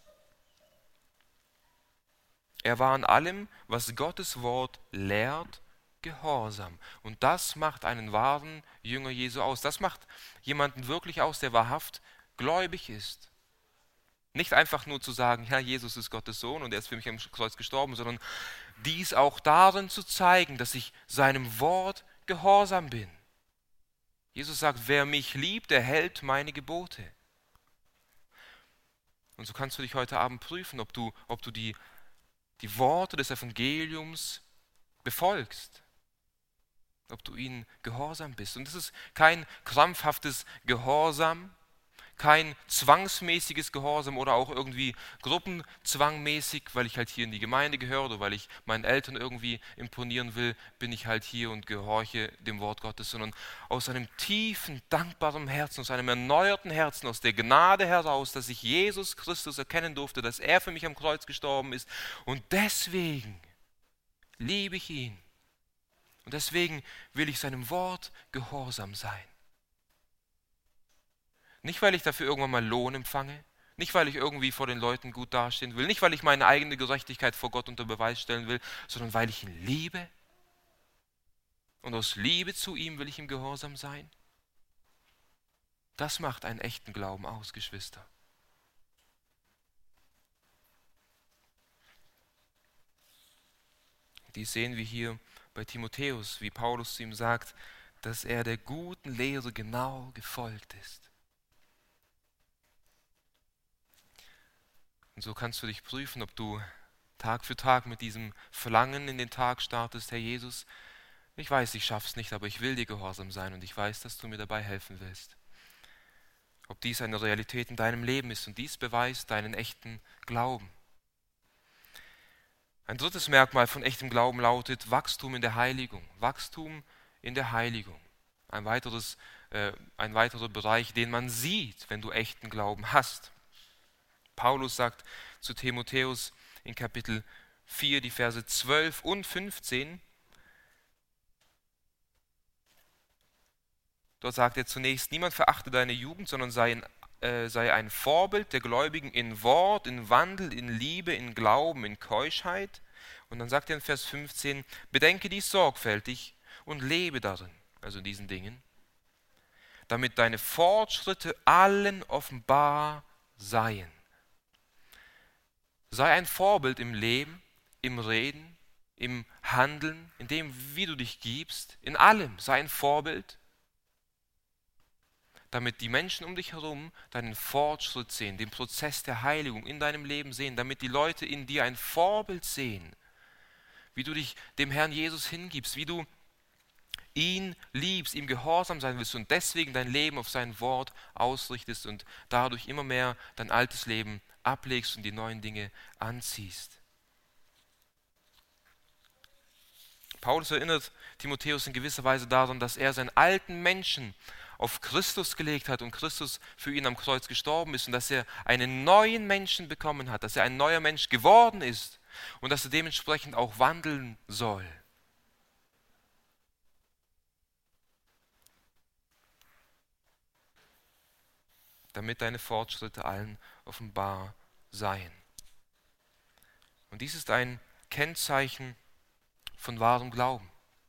[SPEAKER 1] Er war an allem, was Gottes Wort lehrt, gehorsam. Und das macht einen wahren Jünger Jesu aus. Das macht jemanden wirklich aus, der wahrhaft gläubig ist. Nicht einfach nur zu sagen, ja, Jesus ist Gottes Sohn und er ist für mich am Kreuz gestorben, sondern dies auch darin zu zeigen, dass ich seinem Wort gehorsam bin. Jesus sagt, wer mich liebt, der hält meine Gebote. Und so kannst du dich heute Abend prüfen, ob du die Worte des Evangeliums befolgst, ob du ihnen gehorsam bist. Und es ist kein krampfhaftes Gehorsam, kein zwangsmäßiges Gehorsam oder auch irgendwie gruppenzwangmäßig, weil ich halt hier in die Gemeinde gehöre oder weil ich meinen Eltern irgendwie imponieren will, bin ich halt hier und gehorche dem Wort Gottes, sondern aus einem tiefen, dankbaren Herzen, aus einem erneuerten Herzen, aus der Gnade heraus, dass ich Jesus Christus erkennen durfte, dass er für mich am Kreuz gestorben ist und deswegen liebe ich ihn und deswegen will ich seinem Wort gehorsam sein. Nicht, weil ich dafür irgendwann mal Lohn empfange, nicht, weil ich irgendwie vor den Leuten gut dastehen will, nicht, weil ich meine eigene Gerechtigkeit vor Gott unter Beweis stellen will, sondern weil ich ihn liebe. Und aus Liebe zu ihm will ich ihm gehorsam sein. Das macht einen echten Glauben aus, Geschwister. Dies sehen wir hier bei Timotheus, wie Paulus zu ihm sagt, dass er der guten Lehre genau gefolgt ist. Und so kannst du dich prüfen, ob du Tag für Tag mit diesem Verlangen in den Tag startest, Herr Jesus, ich weiß, ich schaff's nicht, aber ich will dir gehorsam sein und ich weiß, dass du mir dabei helfen willst. Ob dies eine Realität in deinem Leben ist und dies beweist deinen echten Glauben. Ein drittes Merkmal von echtem Glauben lautet Wachstum in der Heiligung. Wachstum in der Heiligung. Ein weiterer Bereich, den man sieht, wenn du echten Glauben hast. Paulus sagt zu Timotheus in Kapitel 4, die Verse 12 und 15, dort sagt er zunächst, niemand verachte deine Jugend, sondern sei ein Vorbild der Gläubigen in Wort, in Wandel, in Liebe, in Glauben, in Keuschheit. Und dann sagt er in Vers 15, bedenke dies sorgfältig und lebe darin, also in diesen Dingen, damit deine Fortschritte allen offenbar seien. Sei ein Vorbild im Leben, im Reden, im Handeln, in dem, wie du dich gibst, in allem. Sei ein Vorbild, damit die Menschen um dich herum deinen Fortschritt sehen, den Prozess der Heiligung in deinem Leben sehen, damit die Leute in dir ein Vorbild sehen, wie du dich dem Herrn Jesus hingibst, wie du ihn liebst, ihm gehorsam sein willst und deswegen dein Leben auf sein Wort ausrichtest und dadurch immer mehr dein altes Leben ablegst und die neuen Dinge anziehst. Paulus erinnert Timotheus in gewisser Weise daran, dass er seinen alten Menschen auf Christus gelegt hat und Christus für ihn am Kreuz gestorben ist und dass er einen neuen Menschen bekommen hat, dass er ein neuer Mensch geworden ist und dass er dementsprechend auch wandeln soll. Damit deine Fortschritte allen offenbar seien. Und dies ist ein Kennzeichen von wahrem Glauben.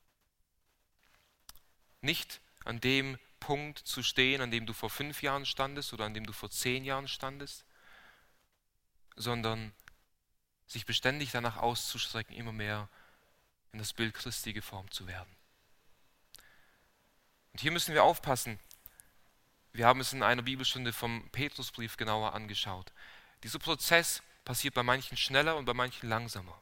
[SPEAKER 1] Nicht an dem Punkt zu stehen, an dem du vor 5 Jahren standest oder an dem du vor 10 Jahren standest, sondern sich beständig danach auszustrecken, immer mehr in das Bild Christi geformt zu werden. Und hier müssen wir aufpassen. Wir haben es in einer Bibelstunde vom Petrusbrief genauer angeschaut. Dieser Prozess passiert bei manchen schneller und bei manchen langsamer.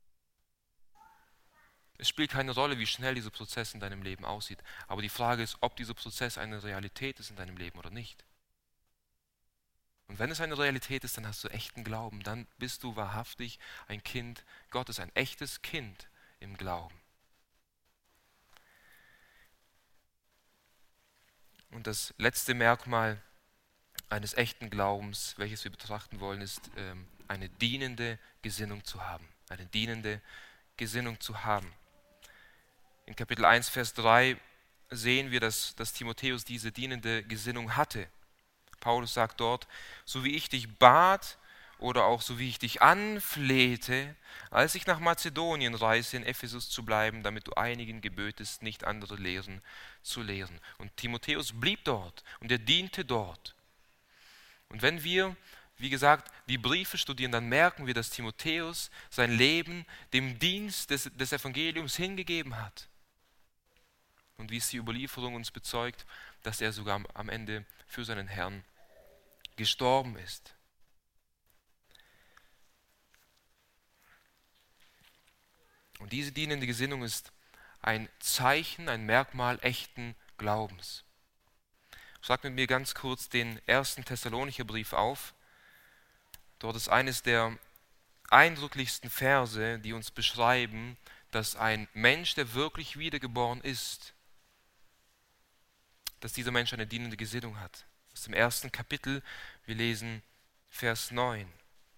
[SPEAKER 1] Es spielt keine Rolle, wie schnell dieser Prozess in deinem Leben aussieht. Aber die Frage ist, ob dieser Prozess eine Realität ist in deinem Leben oder nicht. Und wenn es eine Realität ist, dann hast du echten Glauben. Dann bist du wahrhaftig ein Kind Gottes, ein echtes Kind im Glauben. Und das letzte Merkmal eines echten Glaubens, welches wir betrachten wollen, ist eine dienende Gesinnung zu haben. Eine dienende Gesinnung zu haben. In Kapitel 1, Vers 3 sehen wir, dass Timotheus diese dienende Gesinnung hatte. Paulus sagt dort, so wie ich dich bat oder auch so wie ich dich anflehte, als ich nach Mazedonien reiste, in Ephesus zu bleiben, damit du einigen gebötest, nicht andere Lehren zu lehren. Und Timotheus blieb dort und er diente dort. Und wenn wir, wie gesagt, die Briefe studieren, dann merken wir, dass Timotheus sein Leben dem Dienst des Evangeliums hingegeben hat. Und wie es die Überlieferung uns bezeugt, dass er sogar am Ende für seinen Herrn gestorben ist. Und diese dienende Gesinnung ist ein Zeichen, ein Merkmal echten Glaubens. Schlag mit mir ganz kurz den 1. Thessalonicher Brief auf. Dort ist eines der eindrücklichsten Verse, die uns beschreiben, dass ein Mensch, der wirklich wiedergeboren ist, dass dieser Mensch eine dienende Gesinnung hat. Aus dem 1. Kapitel, wir lesen Vers 9.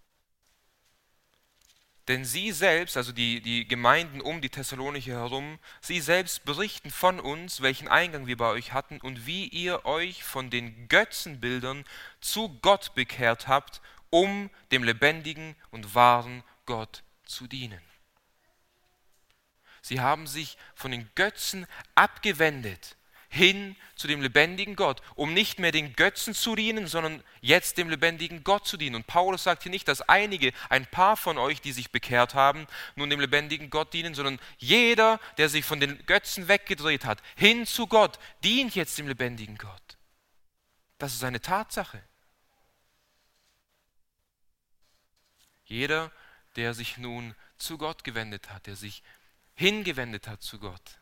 [SPEAKER 1] Denn sie selbst, also die Gemeinden um die Thessalonicher herum, sie selbst berichten von uns, welchen Eingang wir bei euch hatten und wie ihr euch von den Götzenbildern zu Gott bekehrt habt, um dem lebendigen und wahren Gott zu dienen. Sie haben sich von den Götzen abgewendet, hin zu dem lebendigen Gott, um nicht mehr den Götzen zu dienen, sondern jetzt dem lebendigen Gott zu dienen. Und Paulus sagt hier nicht, dass ein paar von euch, die sich bekehrt haben, nun dem lebendigen Gott dienen, sondern jeder, der sich von den Götzen weggedreht hat, hin zu Gott, dient jetzt dem lebendigen Gott. Das ist eine Tatsache. Jeder, der sich nun zu Gott gewendet hat, der sich hingewendet hat zu Gott,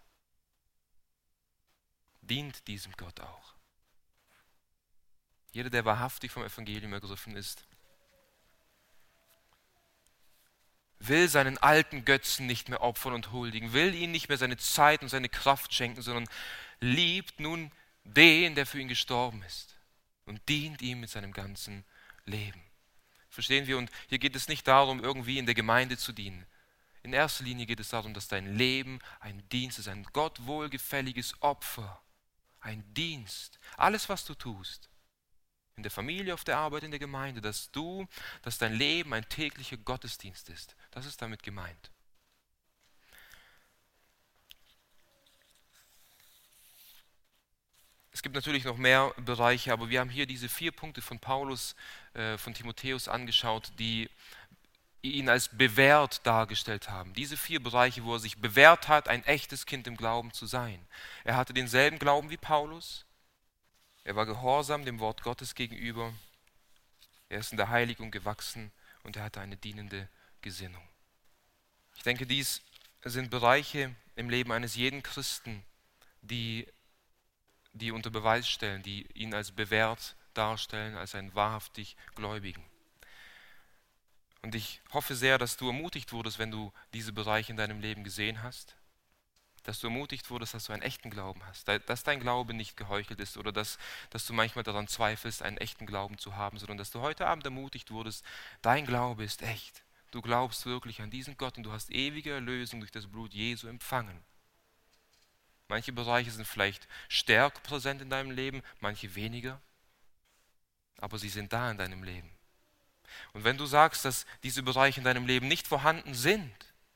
[SPEAKER 1] dient diesem Gott auch. Jeder, der wahrhaftig vom Evangelium ergriffen ist, will seinen alten Götzen nicht mehr opfern und huldigen, will ihnen nicht mehr seine Zeit und seine Kraft schenken, sondern liebt nun den, der für ihn gestorben ist und dient ihm mit seinem ganzen Leben. Verstehen wir? Und hier geht es nicht darum, irgendwie in der Gemeinde zu dienen. In erster Linie geht es darum, dass dein Leben ein Dienst ist, ein Gott wohlgefälliges Opfer. Ein Dienst, alles was du tust, in der Familie, auf der Arbeit, in der Gemeinde, dass dein Leben ein täglicher Gottesdienst ist. Das ist damit gemeint. Es gibt natürlich noch mehr Bereiche, aber wir haben hier diese 4 Punkte von Paulus, von Timotheus angeschaut, die ihn als bewährt dargestellt haben. Diese 4 Bereiche, wo er sich bewährt hat, ein echtes Kind im Glauben zu sein. Er hatte denselben Glauben wie Paulus. Er war gehorsam dem Wort Gottes gegenüber. Er ist in der Heiligung gewachsen und er hatte eine dienende Gesinnung. Ich denke, dies sind Bereiche im Leben eines jeden Christen, die unter Beweis stellen, die ihn als bewährt darstellen, als einen wahrhaftig Gläubigen. Und ich hoffe sehr, dass du ermutigt wurdest, wenn du diese Bereiche in deinem Leben gesehen hast, dass du ermutigt wurdest, dass du einen echten Glauben hast, dass dein Glaube nicht geheuchelt ist oder dass du manchmal daran zweifelst, einen echten Glauben zu haben, sondern dass du heute Abend ermutigt wurdest, dein Glaube ist echt. Du glaubst wirklich an diesen Gott und du hast ewige Erlösung durch das Blut Jesu empfangen. Manche Bereiche sind vielleicht stärker präsent in deinem Leben, manche weniger, aber sie sind da in deinem Leben. Und wenn du sagst, dass diese Bereiche in deinem Leben nicht vorhanden sind,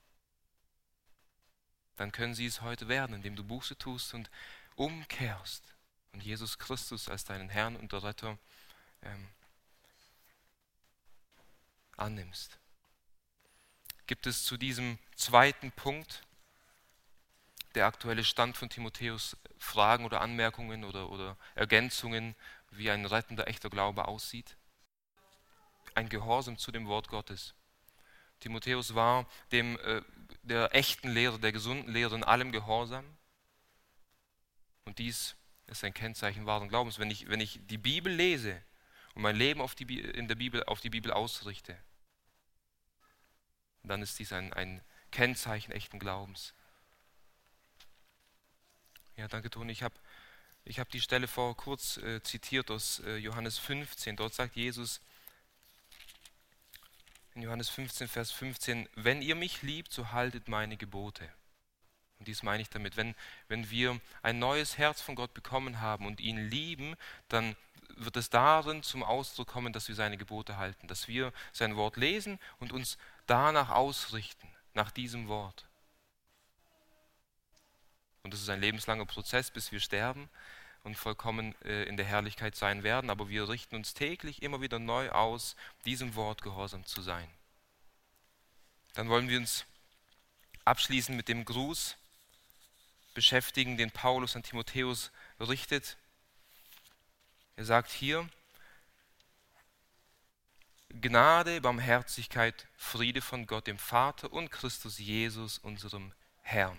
[SPEAKER 1] dann können sie es heute werden, indem du Buße tust und umkehrst und Jesus Christus als deinen Herrn und Retter annimmst. Gibt es zu diesem zweiten Punkt, der aktuelle Stand von Timotheus, Fragen oder Anmerkungen oder Ergänzungen, wie ein rettender, echter Glaube aussieht? Ein Gehorsam zu dem Wort Gottes. Timotheus war der echten Lehre, der gesunden Lehre in allem gehorsam. Und dies ist ein Kennzeichen wahren Glaubens. Wenn ich die Bibel lese und mein Leben auf die Bibel ausrichte, dann ist dies ein Kennzeichen echten Glaubens. Ja, danke Toni. Ich hab die Stelle vor kurz zitiert aus Johannes 15. Dort sagt Jesus in Johannes 15, Vers 15, wenn ihr mich liebt, so haltet meine Gebote. Und dies meine ich damit, wenn wir ein neues Herz von Gott bekommen haben und ihn lieben, dann wird es darin zum Ausdruck kommen, dass wir seine Gebote halten, dass wir sein Wort lesen und uns danach ausrichten, nach diesem Wort. Und das ist ein lebenslanger Prozess, bis wir sterben und vollkommen in der Herrlichkeit sein werden, aber wir richten uns täglich immer wieder neu aus, diesem Wort gehorsam zu sein. Dann wollen wir uns abschließend mit dem Gruß beschäftigen, den Paulus an Timotheus richtet. Er sagt hier, Gnade, Barmherzigkeit, Friede von Gott, dem Vater und Christus Jesus, unserem Herrn.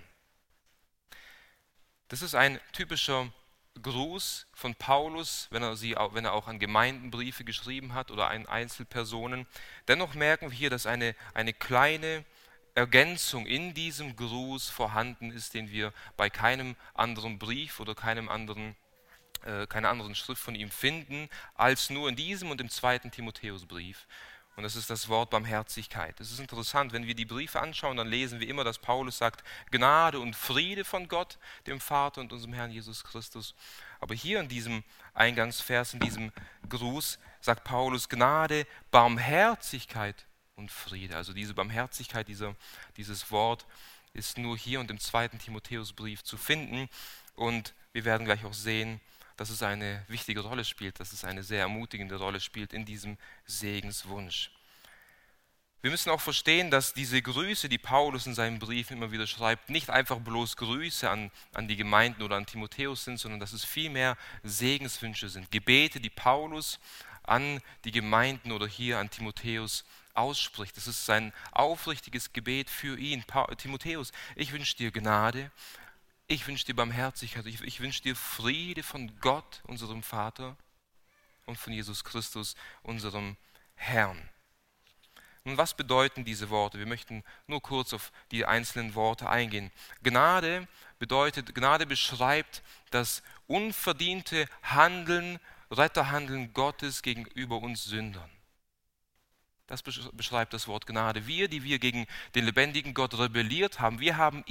[SPEAKER 1] Das ist ein typischer Gruß von Paulus, wenn er auch an Gemeinden Briefe geschrieben hat oder an Einzelpersonen. Dennoch merken wir hier, dass eine kleine Ergänzung in diesem Gruß vorhanden ist, den wir bei keinem anderen Brief oder keiner anderen Schrift von ihm finden, als nur in diesem und im 2. Timotheusbrief. Und das ist das Wort Barmherzigkeit. Es ist interessant, wenn wir die Briefe anschauen, dann lesen wir immer, dass Paulus sagt, Gnade und Friede von Gott, dem Vater und unserem Herrn Jesus Christus. Aber hier in diesem Eingangsvers, in diesem Gruß, sagt Paulus Gnade, Barmherzigkeit und Friede. Also diese Barmherzigkeit, dieses Wort ist nur hier und im 2. Timotheusbrief zu finden. Und wir werden gleich auch sehen, dass es eine wichtige Rolle spielt, dass es eine sehr ermutigende Rolle spielt in diesem Segenswunsch. Wir müssen auch verstehen, dass diese Grüße, die Paulus in seinen Briefen immer wieder schreibt, nicht einfach bloß Grüße an die Gemeinden oder an Timotheus sind, sondern dass es vielmehr Segenswünsche sind, Gebete, die Paulus an die Gemeinden oder hier an Timotheus ausspricht. Es ist sein aufrichtiges Gebet für ihn. Timotheus, ich wünsche dir Gnade, ich wünsche dir Barmherzigkeit, ich wünsche dir Friede von Gott, unserem Vater, und von Jesus Christus, unserem Herrn. Nun, was bedeuten diese Worte? Wir möchten nur kurz auf die einzelnen Worte eingehen. Gnade beschreibt das unverdiente Handeln, Retterhandeln Gottes gegenüber uns Sündern. Das beschreibt das Wort Gnade. Wir, die wir gegen den lebendigen Gott rebelliert haben, wir haben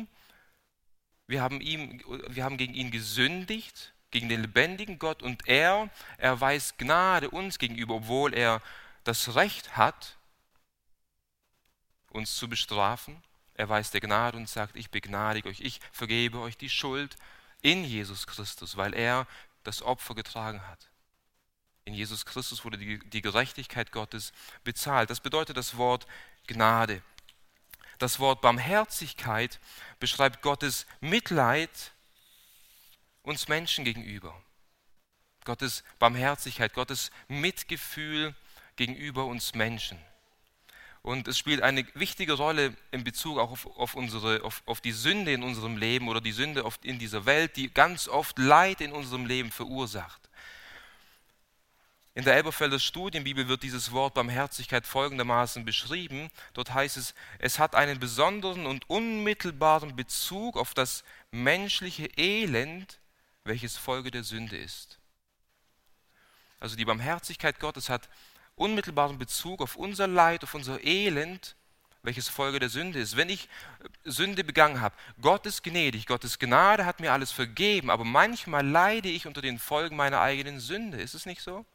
[SPEAKER 1] gegen ihn gesündigt, gegen den lebendigen Gott, und er erweist Gnade uns gegenüber, obwohl er das Recht hat, uns zu bestrafen. Er erweist der Gnade und sagt, ich begnadige euch, ich vergebe euch die Schuld in Jesus Christus, weil er das Opfer getragen hat. In Jesus Christus wurde die Gerechtigkeit Gottes bezahlt. Das bedeutet das Wort Gnade. Das Wort Barmherzigkeit beschreibt Gottes Mitleid uns Menschen gegenüber. Gottes Barmherzigkeit, Gottes Mitgefühl gegenüber uns Menschen. Und es spielt eine wichtige Rolle in Bezug auch auf die Sünde in unserem Leben oder die Sünde in dieser Welt, die ganz oft Leid in unserem Leben verursacht. In der Elberfelder Studienbibel wird dieses Wort Barmherzigkeit folgendermaßen beschrieben. Dort heißt es, es hat einen besonderen und unmittelbaren Bezug auf das menschliche Elend, welches Folge der Sünde ist. Also die Barmherzigkeit Gottes hat unmittelbaren Bezug auf unser Leid, auf unser Elend, welches Folge der Sünde ist. Wenn ich Sünde begangen habe, Gott ist gnädig, Gottes Gnade hat mir alles vergeben, aber manchmal leide ich unter den Folgen meiner eigenen Sünde. Ist es nicht so?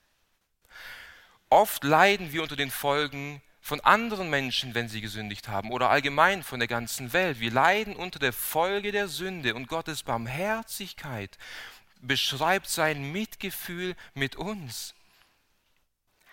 [SPEAKER 1] Oft leiden wir unter den Folgen von anderen Menschen, wenn sie gesündigt haben, oder allgemein von der ganzen Welt. Wir leiden unter der Folge der Sünde, und Gottes Barmherzigkeit beschreibt sein Mitgefühl mit uns.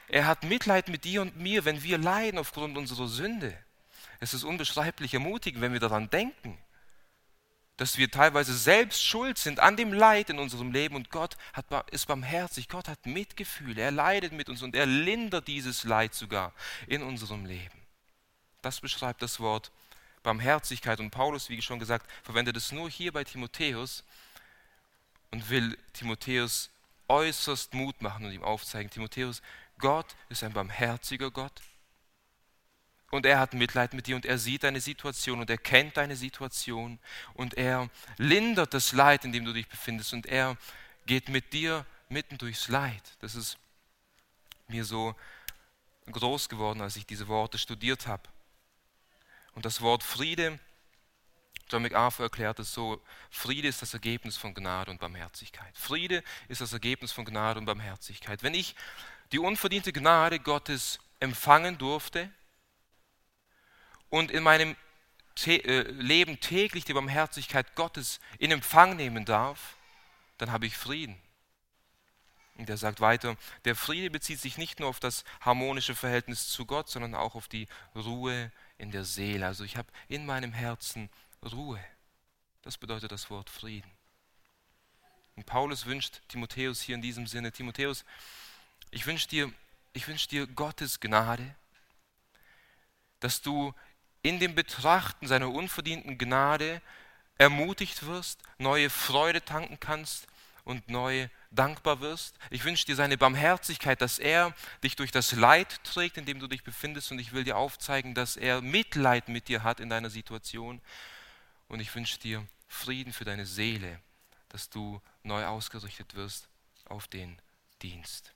[SPEAKER 1] Er hat Mitleid mit dir und mir, wenn wir leiden aufgrund unserer Sünde. Es ist unbeschreiblich ermutigend, wenn wir daran denken, dass wir teilweise selbst schuld sind an dem Leid in unserem Leben und Gott ist barmherzig, Gott hat Mitgefühl, er leidet mit uns und er lindert dieses Leid sogar in unserem Leben. Das beschreibt das Wort Barmherzigkeit und Paulus, wie schon gesagt, verwendet es nur hier bei Timotheus und will Timotheus äußerst Mut machen und ihm aufzeigen, Timotheus, Gott ist ein barmherziger Gott und er hat Mitleid mit dir und er sieht deine Situation und er kennt deine Situation und er lindert das Leid, in dem du dich befindest und er geht mit dir mitten durchs Leid. Das ist mir so groß geworden, als ich diese Worte studiert habe. Und das Wort Friede, John MacArthur erklärt es so, Friede ist das Ergebnis von Gnade und Barmherzigkeit. Friede ist das Ergebnis von Gnade und Barmherzigkeit. Wenn ich die unverdiente Gnade Gottes empfangen durfte und in meinem Leben täglich die Barmherzigkeit Gottes in Empfang nehmen darf, dann habe ich Frieden. Und er sagt weiter, der Friede bezieht sich nicht nur auf das harmonische Verhältnis zu Gott, sondern auch auf die Ruhe in der Seele. Also ich habe in meinem Herzen Ruhe. Das bedeutet das Wort Frieden. Und Paulus wünscht Timotheus hier in diesem Sinne, Timotheus, ich wünsche dir Gottes Gnade, dass du in dem Betrachten seiner unverdienten Gnade ermutigt wirst, neue Freude tanken kannst und neu dankbar wirst. Ich wünsche dir seine Barmherzigkeit, dass er dich durch das Leid trägt, in dem du dich befindest und ich will dir aufzeigen, dass er Mitleid mit dir hat in deiner Situation und ich wünsche dir Frieden für deine Seele, dass du neu ausgerichtet wirst auf den Dienst.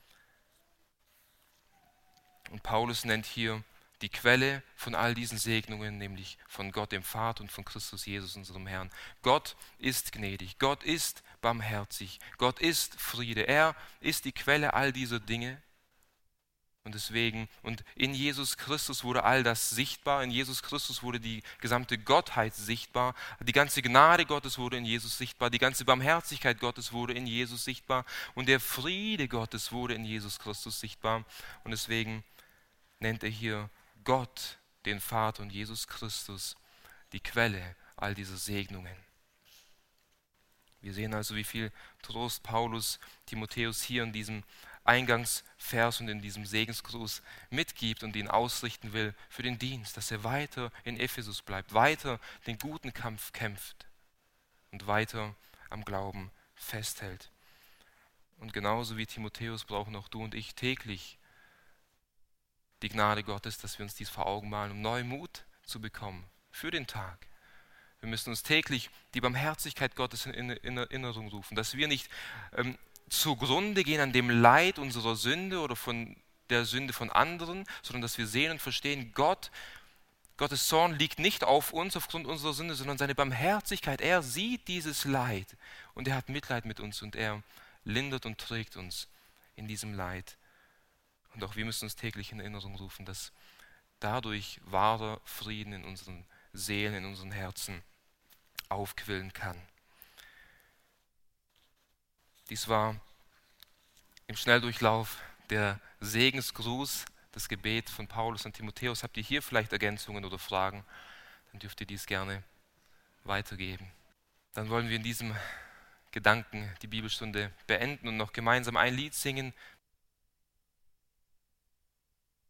[SPEAKER 1] Und Paulus nennt hier die Quelle von all diesen Segnungen, nämlich von Gott dem Vater und von Christus Jesus, unserem Herrn. Gott ist gnädig, Gott ist barmherzig, Gott ist Friede. Er ist die Quelle all dieser Dinge. Und deswegen, und in Jesus Christus wurde all das sichtbar, in Jesus Christus wurde die gesamte Gottheit sichtbar, die ganze Gnade Gottes wurde in Jesus sichtbar, die ganze Barmherzigkeit Gottes wurde in Jesus sichtbar und der Friede Gottes wurde in Jesus Christus sichtbar. Und deswegen nennt er hier Gott, den Vater und Jesus Christus, die Quelle all dieser Segnungen. Wir sehen also, wie viel Trost Paulus Timotheus hier in diesem Eingangsvers und in diesem Segensgruß mitgibt und ihn ausrichten will für den Dienst, dass er weiter in Ephesus bleibt, weiter den guten Kampf kämpft und weiter am Glauben festhält. Und genauso wie Timotheus brauchen auch du und ich täglich die Gnade Gottes, dass wir uns dies vor Augen malen, um neuen Mut zu bekommen für den Tag. Wir müssen uns täglich die Barmherzigkeit Gottes in Erinnerung rufen, dass wir nicht zugrunde gehen an dem Leid unserer Sünde oder von der Sünde von anderen, sondern dass wir sehen und verstehen, Gottes Zorn liegt nicht auf uns aufgrund unserer Sünde, sondern seine Barmherzigkeit. Er sieht dieses Leid und er hat Mitleid mit uns und er lindert und trägt uns in diesem Leid. Und auch wir müssen uns täglich in Erinnerung rufen, dass dadurch wahrer Frieden in unseren Seelen, in unseren Herzen aufquillen kann. Dies war im Schnelldurchlauf der Segensgruß, das Gebet von Paulus und Timotheus. Habt ihr hier vielleicht Ergänzungen oder Fragen? Dann dürft ihr dies gerne weitergeben. Dann wollen wir in diesem Gedanken die Bibelstunde beenden und noch gemeinsam ein Lied singen